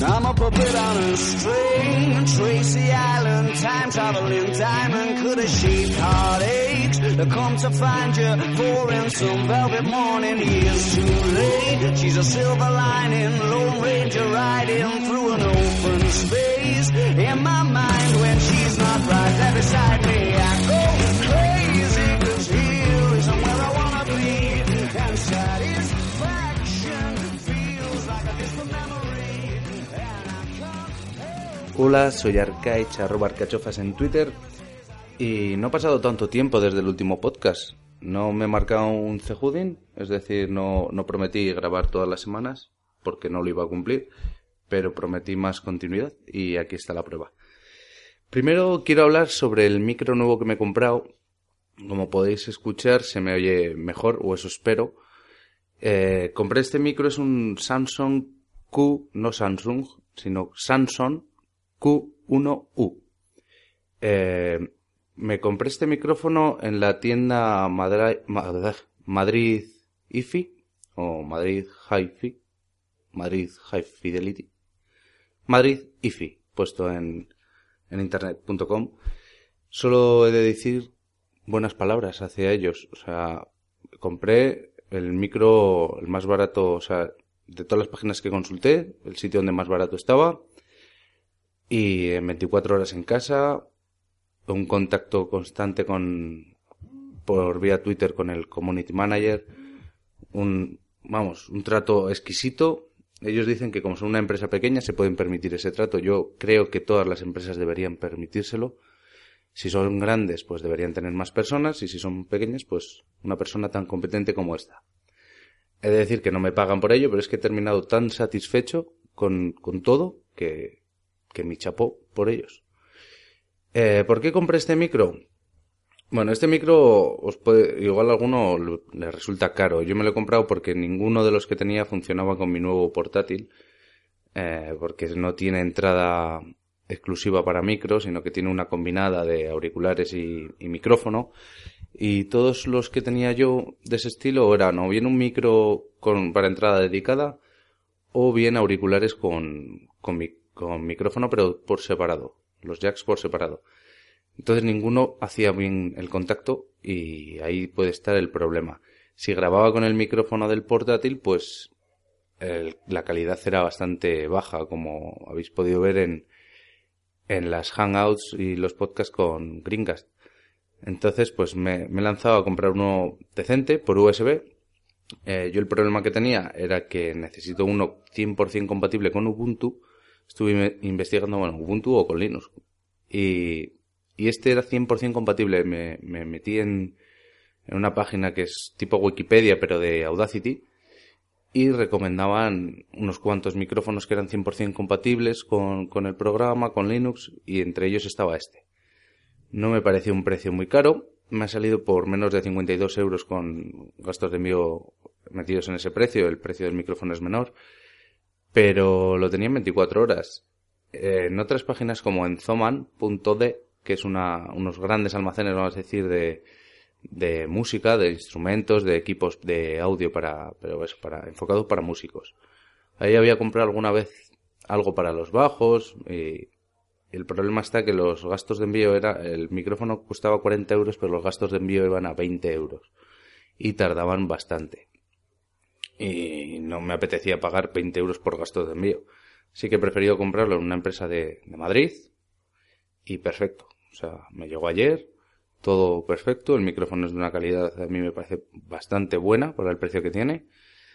I'm a puppet on a string, Tracy Island, time traveling diamond, could have shaped heartaches to come to find you, for in some velvet morning, years too late. She's a silver lining, Lone Ranger riding through an open space. In my mind, when she's not right there beside me, I go crazy, 'cause here isn't where I wanna be, and satisfaction feels like a distant memory, and I can't. Hola, soy Arcaich, @arcachofas en Twitter, y no ha pasado tanto tiempo desde el último podcast. No me he marcado un cejudín, es decir, no prometí grabar todas las semanas, porque no lo iba a cumplir, pero prometí más continuidad, y aquí está la prueba. Primero quiero hablar sobre el micro nuevo que me he comprado. Como podéis escuchar, se me oye mejor, o eso espero. Compré este micro, es un Samsung Q, no Samsung, sino Samsung Q1U. Me compré este micrófono en la tienda Madrid Hi-Fi, o Madrid Hi-Fi, Madrid High Fidelity, Madrid Hi-Fi, puesto en internet.com. Solo he de decir buenas palabras hacia ellos. O sea, compré el micro el más barato, o sea, de todas las páginas que consulté, el sitio donde más barato estaba, y en 24 horas en casa, un contacto constante por vía Twitter con el community manager, un trato exquisito. Ellos dicen que como son una empresa pequeña se pueden permitir ese trato. Yo creo que todas las empresas deberían permitírselo. Si son grandes, pues deberían tener más personas, y si son pequeñas, pues una persona tan competente como esta. He de decir que no me pagan por ello, pero es que he terminado tan satisfecho con todo que me chapó por ellos. ¿Por qué compré este micro? Bueno, este micro igual a alguno le resulta caro. Yo me lo he comprado porque ninguno de los que tenía funcionaba con mi nuevo portátil, porque no tiene entrada exclusiva para micro, sino que tiene una combinada de auriculares y micrófono. Y todos los que tenía yo de ese estilo eran o bien un micro para entrada dedicada, o bien auriculares con micrófono, pero por separado, los jacks por separado. Entonces ninguno hacía bien el contacto, y ahí puede estar el problema. Si grababa con el micrófono del portátil, pues la calidad era bastante baja, como habéis podido ver en las Hangouts y los podcasts con Greencast. Entonces pues me he lanzado a comprar uno decente por USB. Yo el problema que tenía era que necesito uno 100% compatible con Ubuntu. Estuve investigando, Ubuntu o con Linux. Y este era 100% compatible. Me metí en una página que es tipo Wikipedia, pero de Audacity, y recomendaban unos cuantos micrófonos que eran 100% compatibles con el programa, con Linux, y entre ellos estaba este. No me pareció un precio muy caro. Me ha salido por menos de 52 euros con gastos de envío metidos en ese precio. El precio del micrófono es menor, pero lo tenía en 24 horas. En otras páginas como en Zoman.de, que es unos grandes almacenes, vamos a decir, de música, de instrumentos, de equipos de audio enfocado para músicos. Ahí había comprado alguna vez algo para los bajos, y el problema está que los gastos de envío el micrófono costaba 40 euros, pero los gastos de envío iban a 20 euros. Y tardaban bastante. Y no me apetecía pagar 20 euros por gastos de envío. Así que he preferido comprarlo en una empresa de Madrid, y perfecto. O sea, me llegó ayer, todo perfecto. El micrófono es de una calidad, a mí me parece bastante buena para el precio que tiene.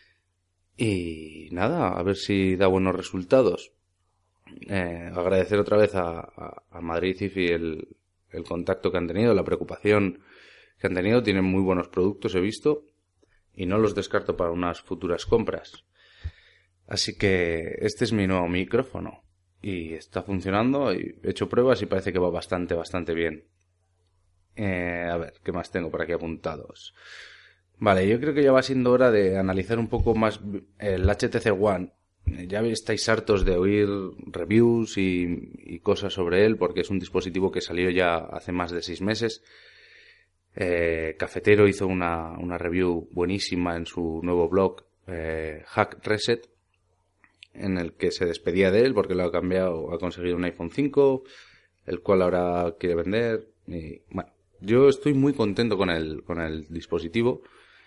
Y nada, a ver si da buenos resultados. Agradecer otra vez a Madrid Hi-Fi el contacto que han tenido, la preocupación que han tenido. Tienen muy buenos productos, he visto, y no los descarto para unas futuras compras. Así que este es mi nuevo micrófono y está funcionando, y he hecho pruebas y parece que va bastante bien. A ver, ¿qué más tengo por aquí apuntados? Vale, yo creo que ya va siendo hora de analizar un poco más el HTC One. Ya estáis hartos de oír reviews y cosas sobre él, porque es un dispositivo que salió ya hace más de 6 meses. Cafetero hizo una review buenísima en su nuevo blog, Hack Reset. en el que se despedía de él porque lo ha cambiado, ha conseguido un iPhone 5, el cual ahora quiere vender. Y, bueno, yo estoy muy contento con el dispositivo.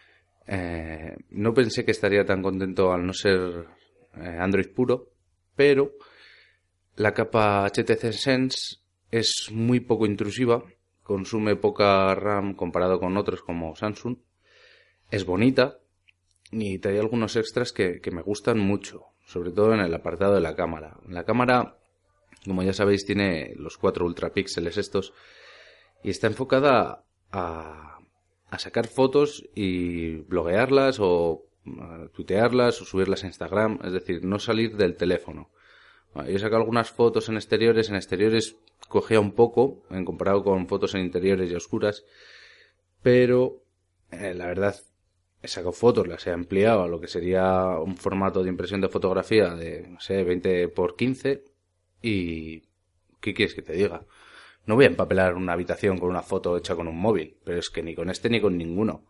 No pensé que estaría tan contento al no ser Android puro, pero la capa HTC Sense es muy poco intrusiva, consume poca RAM comparado con otros como Samsung, es bonita y trae algunos extras que me gustan mucho, sobre todo en el apartado de la cámara. La cámara, como ya sabéis, tiene los 4 ultrapíxeles estos y está enfocada a sacar fotos y bloguearlas o tuitearlas o subirlas a Instagram, es decir, no salir del teléfono. Yo he sacado algunas fotos en exteriores cogía un poco en comparado con fotos en interiores y oscuras, pero la verdad he sacado fotos, las he ampliado a lo que sería un formato de impresión de fotografía de, no sé, 20x15 y ¿qué quieres que te diga? No voy a empapelar una habitación con una foto hecha con un móvil, pero es que ni con este ni con ninguno.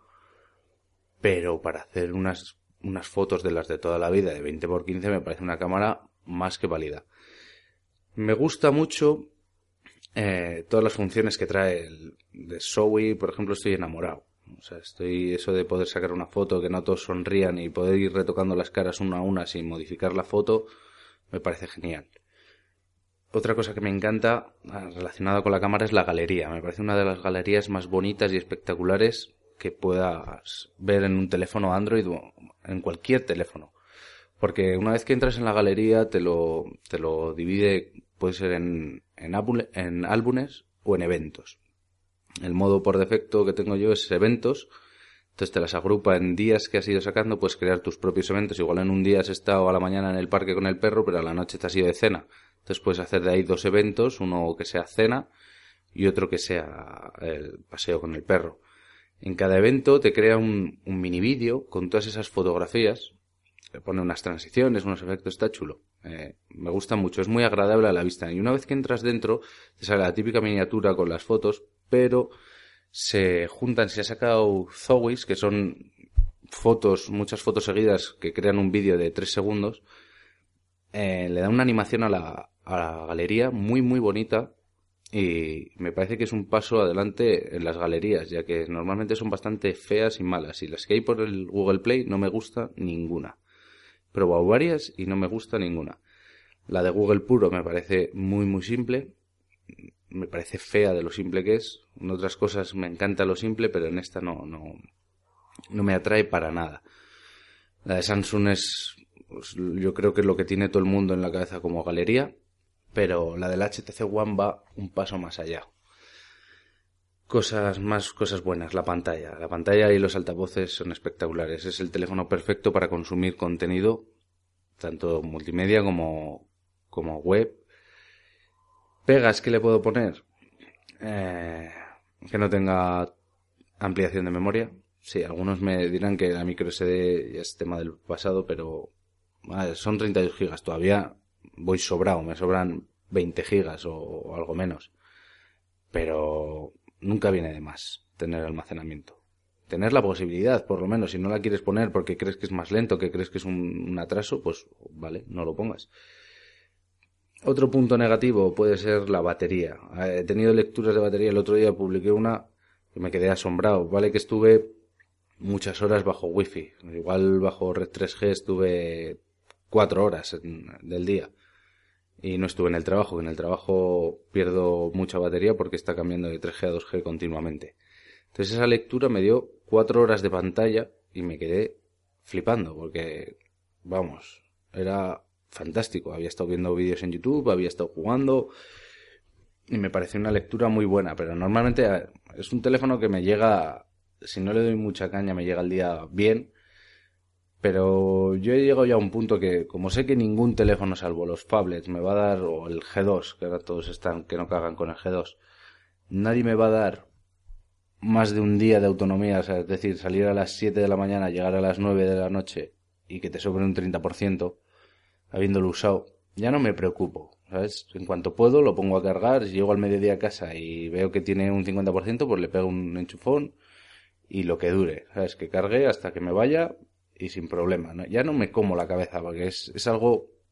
Pero para hacer unas fotos de las de toda la vida de 20x15 me parece una cámara más que válida. Me gusta mucho todas las funciones que trae el de Zowie, por ejemplo, estoy enamorado. O sea, eso de poder sacar una foto, que no todos sonrían y poder ir retocando las caras una a una sin modificar la foto, me parece genial. Otra cosa que me encanta relacionada con la cámara es la galería. Me parece una de las galerías más bonitas y espectaculares que puedas ver en un teléfono Android o en cualquier teléfono. Porque una vez que entras en la galería te lo divide, puede ser en álbumes o en eventos. El modo por defecto que tengo yo es eventos. Entonces te las agrupa en días que has ido sacando, puedes crear tus propios eventos. Igual en un día has estado a la mañana en el parque con el perro, pero a la noche te has ido de cena. Entonces puedes hacer de ahí 2 eventos, uno que sea cena y otro que sea el paseo con el perro. En cada evento te crea un mini vídeo con todas esas fotografías, te pone unas transiciones, unos efectos, está chulo. Me gusta mucho, es muy agradable a la vista. Y una vez que entras dentro, te sale la típica miniatura con las fotos, pero se juntan, se ha sacado Zowies, que son fotos, muchas fotos seguidas que crean un vídeo de 3 segundos, le da una animación a la galería muy muy bonita y me parece que es un paso adelante en las galerías, ya que normalmente son bastante feas y malas y las que hay por el Google Play no me gusta ninguna. He probado varias y no me gusta ninguna. La de Google puro me parece muy muy simple, me parece fea de lo simple que es. En otras cosas me encanta lo simple, pero en esta no me atrae para nada. La de Samsung es, pues, yo creo que es lo que tiene todo el mundo en la cabeza como galería, pero la del HTC One va un paso más allá. Cosas buenas, la pantalla y los altavoces son espectaculares. Es el teléfono perfecto para consumir contenido, tanto multimedia como web. Pegas que le puedo poner, que no tenga ampliación de memoria. Sí, algunos me dirán que la micro SD ya es tema del pasado, pero son 32 gigas. Todavía voy sobrado, me sobran 20 gigas o algo menos. Pero nunca viene de más tener almacenamiento. Tener la posibilidad, por lo menos, si no la quieres poner porque crees que es más lento, que crees que es un atraso, pues vale, no lo pongas. Otro punto negativo puede ser la batería. He tenido lecturas de batería. El otro día publiqué una que me quedé asombrado. Vale que estuve muchas horas bajo wifi. Igual bajo red 3G estuve 4 horas del día. Y no estuve en el trabajo, que en el trabajo pierdo mucha batería porque está cambiando de 3G a 2G continuamente. Entonces esa lectura me dio 4 horas de pantalla y me quedé flipando porque, vamos, era fantástico. Había estado viendo vídeos en YouTube, había estado jugando y me pareció una lectura muy buena, pero normalmente es un teléfono que me llega, si no le doy mucha caña, me llega al día bien, pero yo he llegado ya a un punto que, como sé que ningún teléfono salvo los phablets me va a dar, o el G2, que ahora todos están que no cagan con el G2, nadie me va a dar más de un día de autonomía, o sea, es decir, salir a las 7 de la mañana, llegar a las 9 de la noche y que te sobre un 30%, habiéndolo usado, ya no me preocupo, ¿sabes? En cuanto puedo lo pongo a cargar, si llego al mediodía a casa y veo que tiene un 50%, pues le pego un enchufón y lo que dure, ¿sabes? Que cargue hasta que me vaya y sin problema, ¿no? Ya no me como la cabeza porque es algo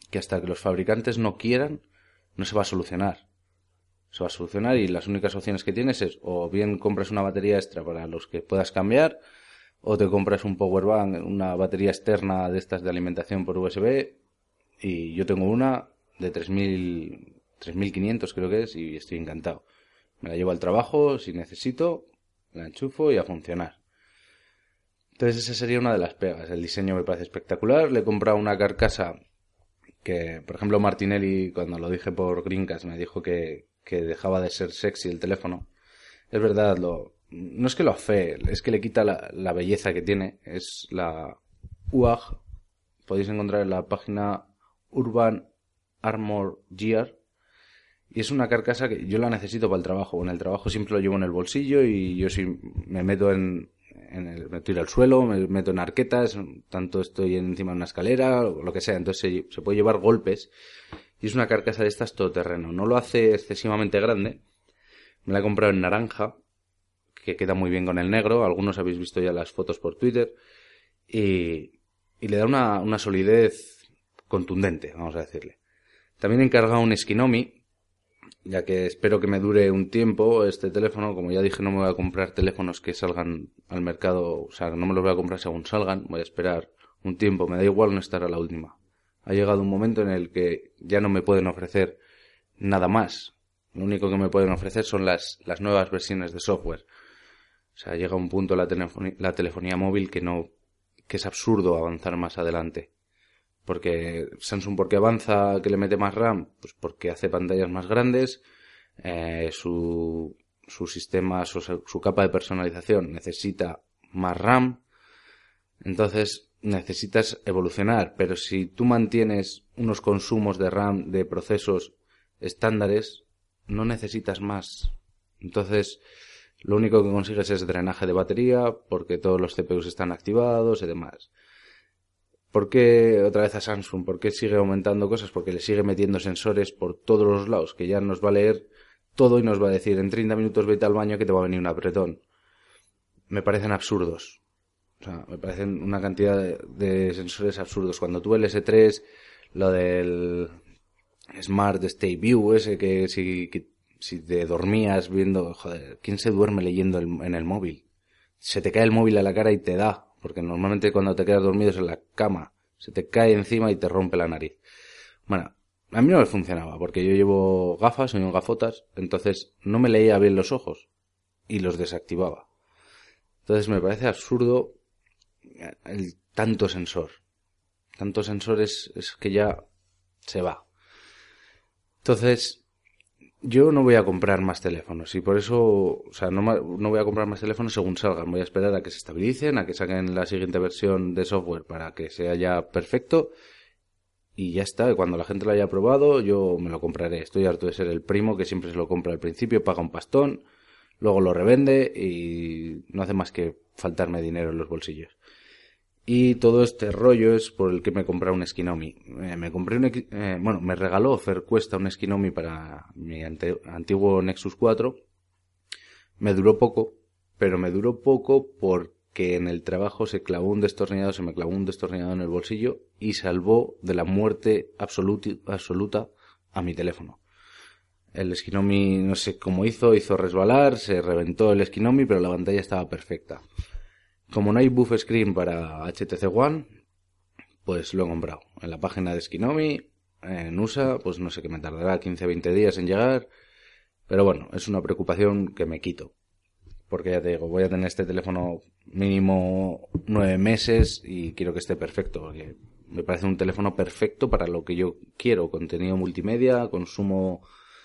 que hasta que los fabricantes no quieran, no se va a solucionar. Se va a solucionar y las únicas opciones que tienes es o bien compras una batería extra para los que puedas cambiar, o te compras un power bank, una batería externa de estas de alimentación por USB, y yo tengo una de 3.500 creo que es, y estoy encantado. Me la llevo al trabajo, si necesito, la enchufo y a funcionar. Entonces esa sería una de las pegas. El diseño me parece espectacular. Le he comprado una carcasa que, por ejemplo, Martinelli, cuando lo dije por Greencast, me dijo que dejaba de ser sexy el teléfono. Es verdad, no es que lo afee, es que le quita la belleza que tiene. Es la UAG. Podéis encontrar en la página Urban Armor Gear. Y es una carcasa que yo la necesito para el trabajo. En el trabajo siempre lo llevo en el bolsillo y yo si me meto me tiro al suelo, me meto en arquetas, tanto estoy encima de una escalera o lo que sea. Entonces se puede llevar golpes. Y es una carcasa de estas todoterreno. No lo hace excesivamente grande. Me la he comprado en naranja, que queda muy bien con el negro. Algunos habéis visto ya las fotos por Twitter. Y le da una solidez contundente, vamos a decirle. También he encargado un Skinomi, ya que espero que me dure un tiempo este teléfono. Como ya dije, no me voy a comprar teléfonos que salgan al mercado, o sea, no me los voy a comprar según salgan, voy a esperar un tiempo, me da igual no estar a la última. Ha llegado un momento en el que ya no me pueden ofrecer nada más. Lo único que me pueden ofrecer son las nuevas versiones de software. O sea, llega un punto la telefonía móvil que es absurdo avanzar más adelante. Porque Samsung, ¿por qué avanza que le mete más RAM? Pues porque hace pantallas más grandes, su sistema, su capa de personalización necesita más RAM, entonces necesitas evolucionar. Pero si tú mantienes unos consumos de RAM de procesos estándares, no necesitas más. Entonces, lo único que consigues es drenaje de batería, porque todos los CPUs están activados y demás. ¿Por qué otra vez a Samsung? ¿Por qué sigue aumentando cosas? Porque le sigue metiendo sensores por todos los lados, que ya nos va a leer todo y nos va a decir en 30 minutos vete al baño que te va a venir un apretón. Me parecen absurdos. O sea, me parecen una cantidad de sensores absurdos. Cuando tuve el S3, lo del Smart Stay View ese que si te dormías viendo... Joder, ¿quién se duerme leyendo en el móvil? Se te cae el móvil a la cara y te da. Porque normalmente cuando te quedas dormido es en la cama. Se te cae encima y te rompe la nariz. Bueno, a mí no me funcionaba. Porque yo llevo gafas, soy un gafotas. Entonces no me leía bien los ojos. Y los desactivaba. Entonces me parece absurdo el tanto sensor. Tanto sensor es que ya se va. Entonces... yo no voy a comprar más teléfonos y por eso, o sea, no voy a comprar más teléfonos según salgan. Voy a esperar a que se estabilicen, a que saquen la siguiente versión de software para que sea ya perfecto y ya está. Y cuando la gente lo haya probado, yo me lo compraré. Estoy harto de ser el primo que siempre se lo compra al principio, paga un pastón, luego lo revende y no hace más que faltarme dinero en los bolsillos. Y todo este rollo es por el que me compré un Skinomi. Me regaló Fercuesta un Skinomi para mi antiguo Nexus 4. Me duró poco, pero me duró poco porque en el trabajo se me clavó un destornillador en el bolsillo y salvó de la muerte absoluta a mi teléfono. El Skinomi, no sé cómo hizo resbalar, se reventó el Skinomi, pero la pantalla estaba perfecta. Como no hay buff screen para HTC One, pues lo he comprado. En la página de Skinomi, en USA, pues no sé qué me tardará 15-20 días en llegar. Pero bueno, es una preocupación que me quito. Porque ya te digo, voy a tener este teléfono mínimo 9 meses y quiero que esté perfecto. Porque me parece un teléfono perfecto para lo que yo quiero. Contenido multimedia, consumo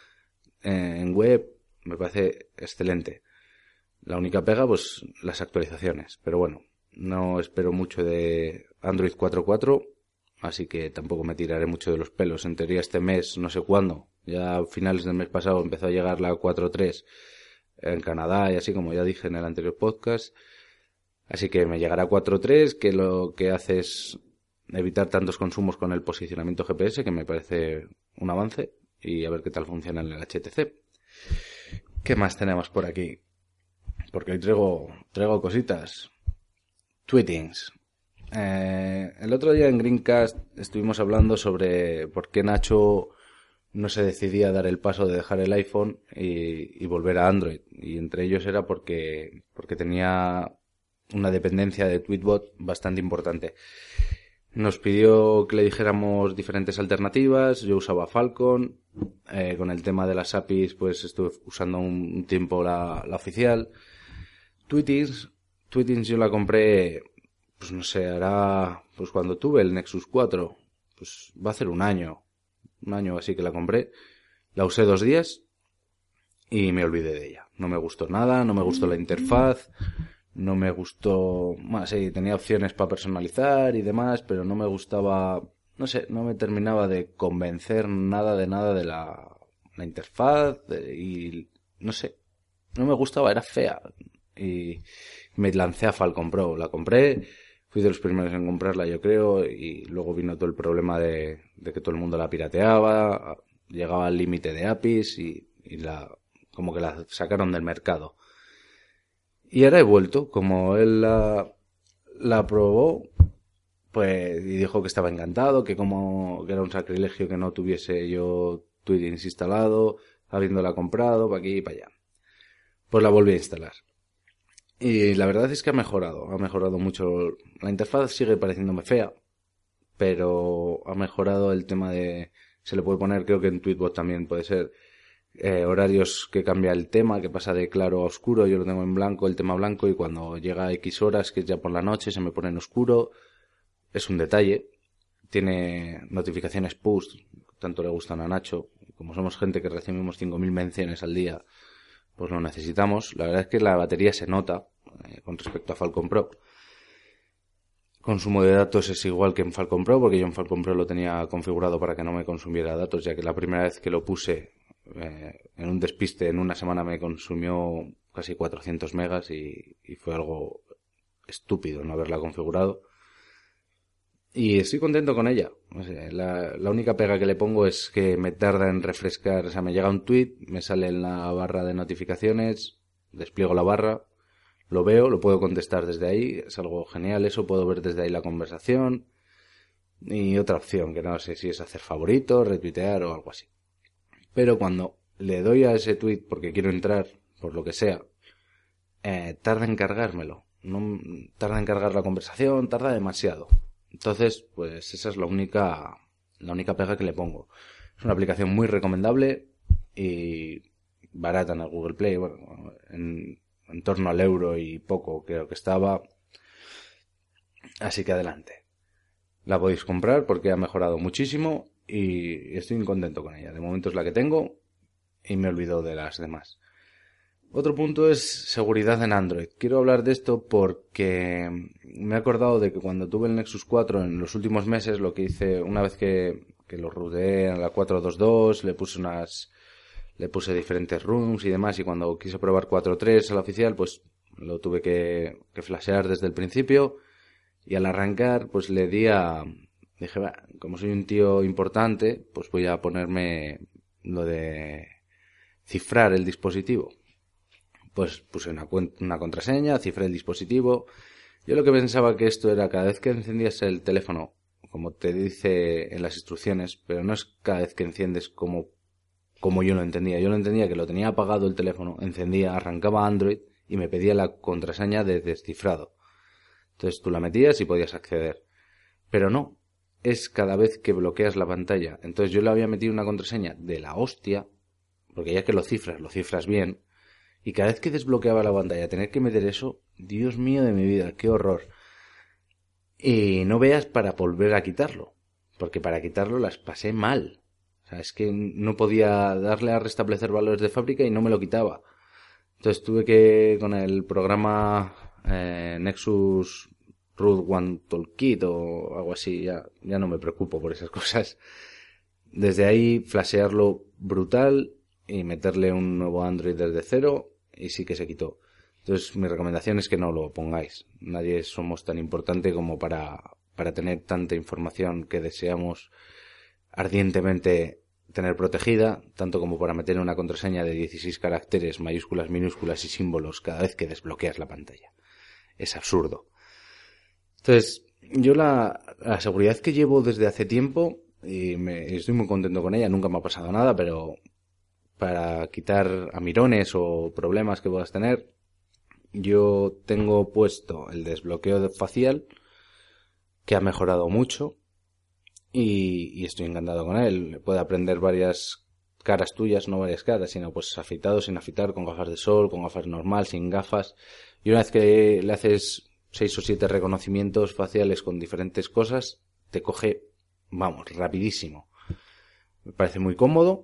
en web, me parece excelente. La única pega, pues, las actualizaciones. Pero bueno, no espero mucho de Android 4.4, así que tampoco me tiraré mucho de los pelos. En teoría este mes, no sé cuándo, ya a finales del mes pasado empezó a llegar la 4.3 en Canadá y así, como ya dije en el anterior podcast. Así que me llegará 4.3, que lo que hace es evitar tantos consumos con el posicionamiento GPS, que me parece un avance, y a ver qué tal funciona en el HTC. ¿Qué más tenemos por aquí? Porque hoy traigo cositas. Tweetings. El otro día en Greencast estuvimos hablando sobre por qué Nacho no se decidía a dar el paso de dejar el iPhone y volver a Android. Y entre ellos era porque tenía una dependencia de Tweetbot bastante importante. Nos pidió que le dijéramos diferentes alternativas. Yo usaba Falcon. Con el tema de las APIs, pues estuve usando un tiempo la oficial. Tweetings yo la compré, pues no sé, hará, pues cuando tuve el Nexus 4, pues va a hacer un año así que la compré. La usé 2 días y me olvidé de ella. No me gustó nada, no me gustó la interfaz, no me gustó, bueno, sí, tenía opciones para personalizar y demás, pero no me gustaba, no sé, no me terminaba de convencer nada de la interfaz y no sé, no me gustaba, era fea. Y me lancé a Falcon Pro, la compré, fui de los primeros en comprarla yo creo, y luego vino todo el problema de que todo el mundo la pirateaba, llegaba al límite de APIs y como que la sacaron del mercado. Y ahora he vuelto, como él la probó, pues, y dijo que estaba encantado, que era un sacrilegio que no tuviese yo Tweetings instalado, habiéndola comprado, para aquí y para allá. Pues la volví a instalar. Y la verdad es que ha mejorado mucho. La interfaz sigue pareciéndome fea, pero ha mejorado el tema de, se le puede poner, creo que en Tweetbot también puede ser, horarios que cambia el tema, que pasa de claro a oscuro. Yo lo tengo en blanco, el tema blanco, y cuando llega a X horas, que es ya por la noche, se me pone en oscuro. Es un detalle. Tiene notificaciones push, tanto le gustan a Nacho. Como somos gente que recibimos 5.000 menciones al día, pues lo necesitamos. La verdad es que la batería se nota con respecto a Falcon Pro. Consumo de datos es igual que en Falcon Pro, porque yo en Falcon Pro lo tenía configurado para que no me consumiera datos, ya que la primera vez que lo puse en un despiste, en una semana me consumió casi 400 megas y fue algo estúpido no haberla configurado. Y estoy contento con ella. O sea, la única pega que le pongo es que me tarda en refrescar. O sea, me llega un tweet, me sale en la barra de notificaciones, despliego la barra, lo veo, lo puedo contestar desde ahí. Es algo genial eso, puedo ver desde ahí la conversación. Y otra opción, que no sé si es hacer favoritos, retuitear o algo así. Pero cuando le doy a ese tweet porque quiero entrar, por lo que sea, tarda en cargármelo. No, tarda en cargar la conversación, tarda demasiado. Entonces, pues esa es la única pega que le pongo. Es una aplicación muy recomendable y barata en el Google Play, bueno, en torno al euro y poco creo que estaba. Así que adelante. La podéis comprar porque ha mejorado muchísimo y estoy contento con ella. De momento es la que tengo y me olvido de las demás. Otro punto es seguridad en Android. Quiero hablar de esto porque me he acordado de que cuando tuve el Nexus 4 en los últimos meses, lo que hice una vez que lo rooté a la 4.2.2, le puse diferentes rooms y demás, y cuando quise probar 4.3 a la oficial, pues lo tuve que flashear desde el principio, y al arrancar pues dije, como soy un tío importante, pues voy a ponerme lo de cifrar el dispositivo. Pues puse una contraseña, cifré el dispositivo. Yo lo que pensaba que esto era cada vez que encendías el teléfono, como te dice en las instrucciones, pero no es cada vez que enciendes como yo lo entendía. Yo lo entendía que lo tenía apagado el teléfono, encendía, arrancaba Android y me pedía la contraseña de descifrado. Entonces tú la metías y podías acceder. Pero no, es cada vez que bloqueas la pantalla. Entonces yo le había metido una contraseña de la hostia, porque ya que lo cifras bien. Y cada vez que desbloqueaba la pantalla, tener que meter eso, Dios mío de mi vida, qué horror. Y no veas para volver a quitarlo, porque para quitarlo las pasé mal. O sea, es que no podía darle a restablecer valores de fábrica y no me lo quitaba. Entonces tuve que, con el programa Nexus Root One Toolkit o algo así, ya no me preocupo por esas cosas. Desde ahí, flashearlo brutal y meterle un nuevo Android desde cero, y sí que se quitó. Entonces mi recomendación es que no lo pongáis. Nadie somos tan importante como para tener tanta información que deseamos ardientemente tener protegida, tanto como para meter una contraseña de 16 caracteres, mayúsculas, minúsculas y símbolos cada vez que desbloqueas la pantalla. Es absurdo. Entonces, yo la seguridad que llevo desde hace tiempo, y estoy muy contento con ella, nunca me ha pasado nada, pero para quitar amirones o problemas que puedas tener, yo tengo puesto el desbloqueo facial, que ha mejorado mucho, y estoy encantado con él. Puede aprender varias caras tuyas, no varias caras, sino pues afeitado, sin afeitar, con gafas de sol, con gafas normal, sin gafas. Y una vez que le haces 6 o 7 reconocimientos faciales con diferentes cosas, te coge, vamos, rapidísimo. Me parece muy cómodo.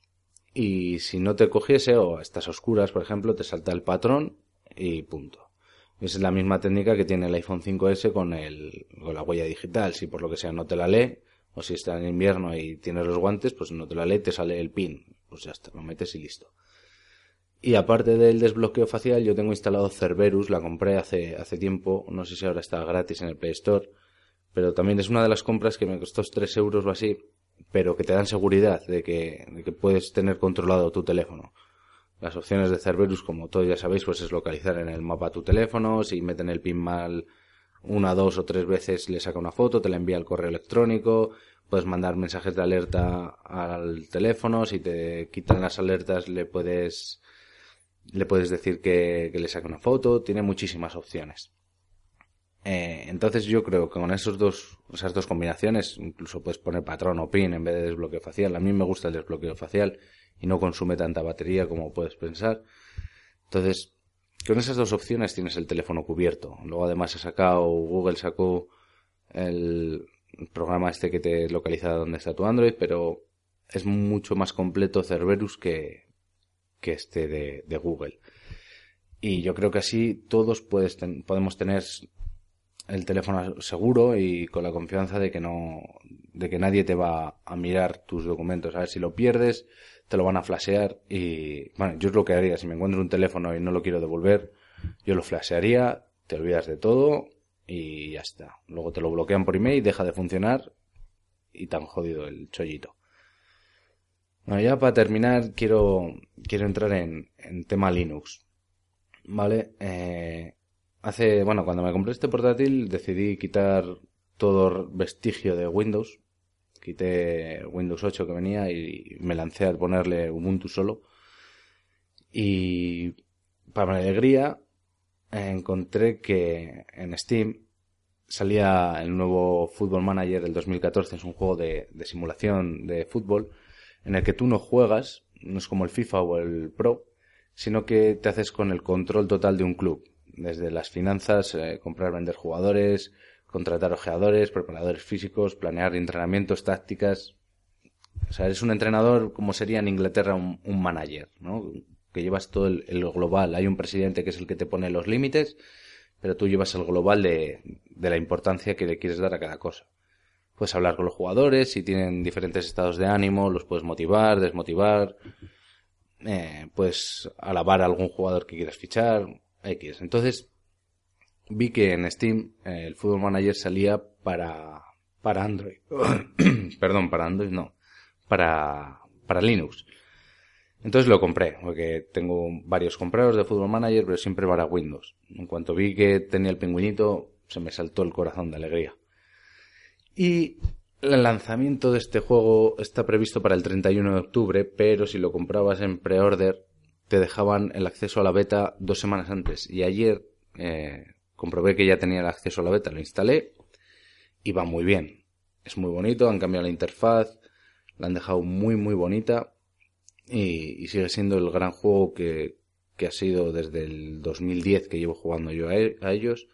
Y si no te cogiese, o estás a oscuras, por ejemplo, te salta el patrón y punto. Esa es la misma técnica que tiene el iPhone 5S con la huella digital. Si por lo que sea no te la lee, o si está en invierno y tienes los guantes, pues no te la lee, te sale el pin. Pues ya está, lo metes y listo. Y aparte del desbloqueo facial, yo tengo instalado Cerberus, la compré hace tiempo, no sé si ahora está gratis en el Play Store, pero también es una de las compras que me costó 3 euros o así, pero que te dan seguridad de que puedes tener controlado tu teléfono. Las opciones de Cerberus, como todos ya sabéis, pues es localizar en el mapa tu teléfono. Si meten el pin mal 1, 2 o 3 veces, le saca una foto, te la envía al correo electrónico. Puedes mandar mensajes de alerta al teléfono. Si te quitan las alertas, le puedes decir que le saque una foto. Tiene muchísimas opciones. Entonces yo creo que con esas dos combinaciones, incluso puedes poner patrón o pin en vez de desbloqueo facial. A mí me gusta el desbloqueo facial y no consume tanta batería como puedes pensar. Entonces, con esas dos opciones tienes el teléfono cubierto. Luego además Google sacó el programa este que te localiza dónde está tu Android, pero es mucho más completo Cerberus que este de Google. Y yo creo que así todos podemos tener el teléfono seguro y con la confianza de que nadie te va a mirar tus documentos. A ver, si lo pierdes, te lo van a flashear y, bueno, yo es lo que haría. Si me encuentro un teléfono y no lo quiero devolver, yo lo flashearía, te olvidas de todo y ya está. Luego te lo bloquean por email, deja de funcionar y tan jodido el chollito. Bueno, ya para terminar quiero entrar en tema Linux. ¿Vale? Cuando me compré este portátil decidí quitar todo vestigio de Windows. Quité Windows 8 que venía y me lancé a ponerle Ubuntu solo. Y para mi alegría encontré que en Steam salía el nuevo Football Manager del 2014. Es un juego de simulación de fútbol en el que tú no juegas, no es como el FIFA o el Pro, sino que te haces con el control total de un club. Desde las finanzas, comprar, vender jugadores, contratar ojeadores, preparadores físicos, planear entrenamientos, tácticas. O sea, eres un entrenador como sería en Inglaterra un manager, ¿no? Que llevas todo el global. Hay un presidente que es el que te pone los límites, pero tú llevas el global de la importancia que le quieres dar a cada cosa. Puedes hablar con los jugadores, si tienen diferentes estados de ánimo, los puedes motivar, desmotivar. Puedes alabar a algún jugador que quieras fichar, X. Entonces vi que en Steam el Football Manager salía para Android. Perdón, para Android no. Para Linux. Entonces lo compré, porque tengo varios comprados de Football Manager, pero siempre para Windows. En cuanto vi que tenía el pingüinito, se me saltó el corazón de alegría. Y el lanzamiento de este juego está previsto para el 31 de octubre, pero si lo comprabas en pre-order, te dejaban el acceso a la beta 2 semanas antes. Y ayer comprobé que ya tenía el acceso a la beta, lo instalé y va muy bien. Es muy bonito, han cambiado la interfaz, la han dejado muy muy bonita y sigue siendo el gran juego que ha sido desde el 2010 que llevo jugando yo a ellos.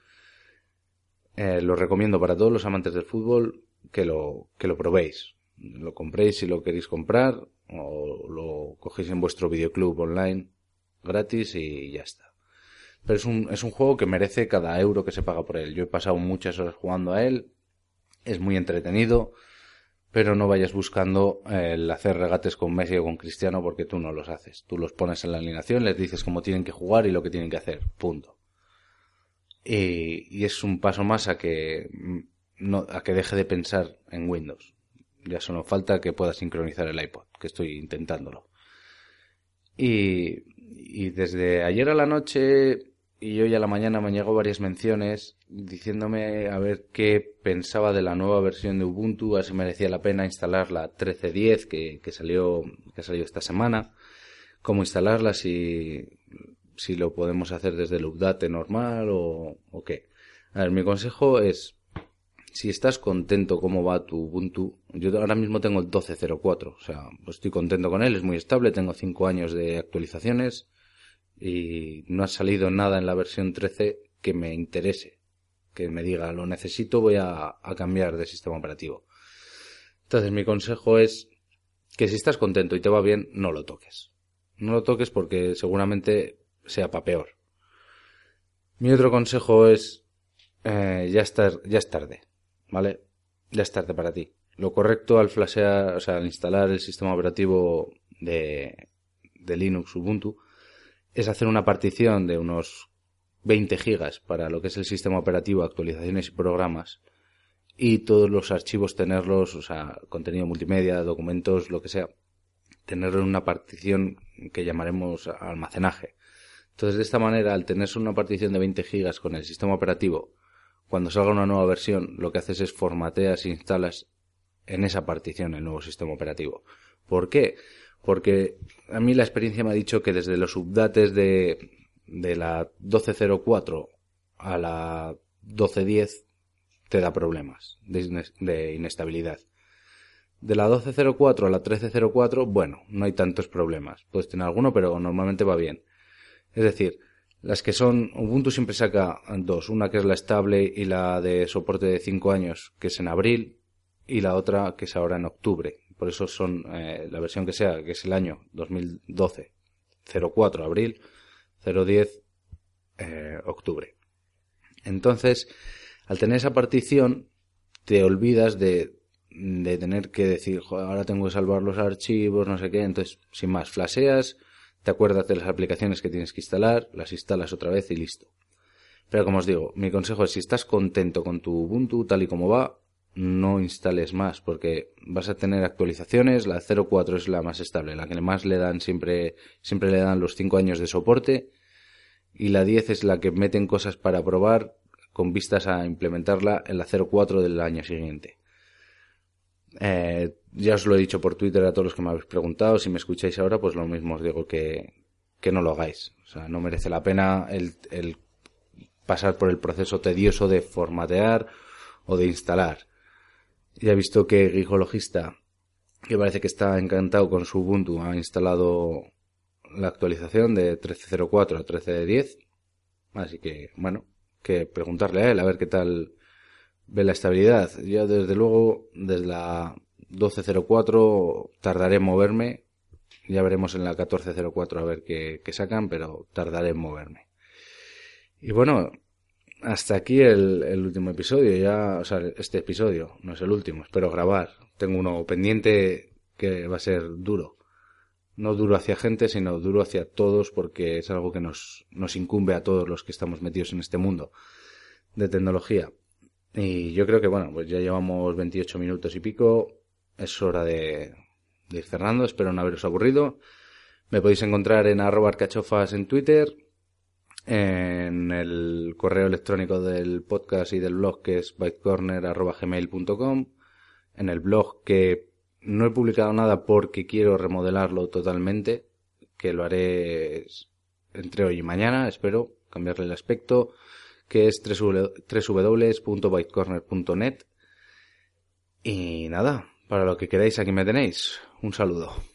Lo recomiendo para todos los amantes del fútbol que lo probéis. Lo compréis si lo queréis comprar o lo cogéis en vuestro videoclub online gratis y ya está. Pero es un juego que merece cada euro que se paga por él. Yo he pasado muchas horas jugando a él. Es muy entretenido, pero no vayas buscando el hacer regates con Messi o con Cristiano porque tú no los haces. Tú los pones en la alineación, les dices cómo tienen que jugar y lo que tienen que hacer. Punto. Y es un paso más a que deje de pensar en Windows. Ya solo falta que pueda sincronizar el iPod, que estoy intentándolo. Y desde ayer a la noche y hoy a la mañana me han llegado varias menciones diciéndome a ver qué pensaba de la nueva versión de Ubuntu, a ver si merecía la pena instalar la 13.10 que salió esta semana, cómo instalarla, si lo podemos hacer desde el update normal o qué. A ver, mi consejo es, si estás contento cómo va tu Ubuntu, yo ahora mismo tengo el 12.04, o sea, pues estoy contento con él, es muy estable, tengo 5 años de actualizaciones y no ha salido nada en la versión 13 que me interese, que me diga lo necesito, voy a cambiar de sistema operativo. Entonces mi consejo es que si estás contento y te va bien, no lo toques. No lo toques porque seguramente sea para peor. Mi otro consejo es ya es tarde, ¿vale? Ya es tarde para ti. Lo correcto al flashear, o sea, al instalar el sistema operativo de Linux Ubuntu es hacer una partición de unos 20 gigas para lo que es el sistema operativo, actualizaciones y programas, y todos los archivos tenerlos, o sea, contenido multimedia, documentos, lo que sea, tenerlo en una partición que llamaremos almacenaje. Entonces, de esta manera, al tener una partición de 20 gigas con el sistema operativo, cuando salga una nueva versión, lo que haces es formateas e instalas en esa partición el nuevo sistema operativo. ¿Por qué? Porque a mí la experiencia me ha dicho que desde los updates de la 12.04 a la 12.10 te da problemas de inestabilidad. De la 12.04 a la 13.04, bueno, no hay tantos problemas. Puedes tener alguno, pero normalmente va bien. Es decir, las que son, Ubuntu siempre saca dos, una que es la estable y la de soporte de 5 años, que es en abril, y la otra que es ahora en octubre. Por eso son la versión que sea, que es el año 2012, 04 abril, 010 octubre. Entonces, al tener esa partición, te olvidas de tener que decir, joder, ahora tengo que salvar los archivos, no sé qué. Entonces, sin más, flasheas, te acuerdas de las aplicaciones que tienes que instalar, las instalas otra vez y listo. Pero como os digo, mi consejo es, si estás contento con tu Ubuntu tal y como va, no instales más, porque vas a tener actualizaciones. La 04 es la más estable, la que más le dan siempre le dan los 5 años de soporte, y la 10 es la que meten cosas para probar con vistas a implementarla en la 04 del año siguiente. Ya os lo he dicho por Twitter a todos los que me habéis preguntado. Si me escucháis ahora, pues lo mismo os digo que no lo hagáis. O sea, no merece la pena el pasar por el proceso tedioso de formatear o de instalar. Ya he visto que Gigalogista, que parece que está encantado con su Ubuntu, ha instalado la actualización de 13.04 a 13.10. Así que, bueno, que preguntarle a él a ver qué tal ve la estabilidad. Yo, desde luego, desde la 12.04 tardaré en moverme. Ya veremos en la 14.04 a ver qué sacan, pero tardaré en moverme. Y bueno, hasta aquí el último episodio. Ya, o sea, este episodio no es el último, espero grabar. Tengo uno pendiente que va a ser duro. No duro hacia gente, sino duro hacia todos, porque es algo que nos incumbe a todos los que estamos metidos en este mundo de tecnología. Y yo creo que, bueno, pues ya llevamos 28 minutos y pico. Es hora de ir cerrando. Espero no haberos aburrido. Me podéis encontrar en @arcachofas en Twitter, en el correo electrónico del podcast y del blog, que es bytecorner@gmail.com, en el blog, que no he publicado nada porque quiero remodelarlo totalmente, que lo haré entre hoy y mañana, espero cambiarle el aspecto, que es www.bytecorner.net. Y nada, para lo que queráis, aquí me tenéis. Un saludo.